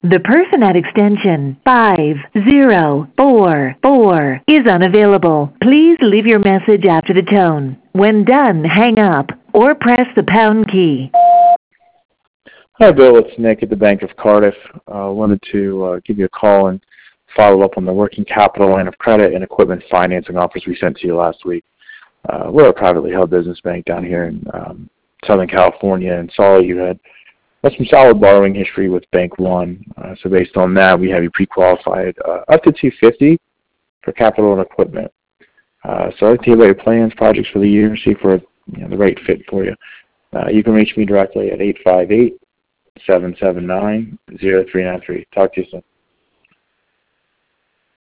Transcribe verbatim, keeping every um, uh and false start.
The person at extension five zero four four is unavailable. Please leave your message after the tone. When done, hang up or press the pound key. Hi, Bill. It's Nick at the Bank of Cardiff. I uh, wanted to uh, give you a call and follow up on the working capital line of credit and equipment financing offers we sent to you last week. Uh, we're a privately held business bank down here in um, Southern California, and saw you had That's some solid borrowing history with Bank One. Uh, so based on that, we have you pre-qualified uh, up to two hundred fifty dollars for capital and equipment. Uh, so I'd like to hear about your plans, projects for the year, see if we're you know, the right fit for you. Uh, you can reach me directly at eight five eight, seven seven nine, zero three nine three. Talk to you soon.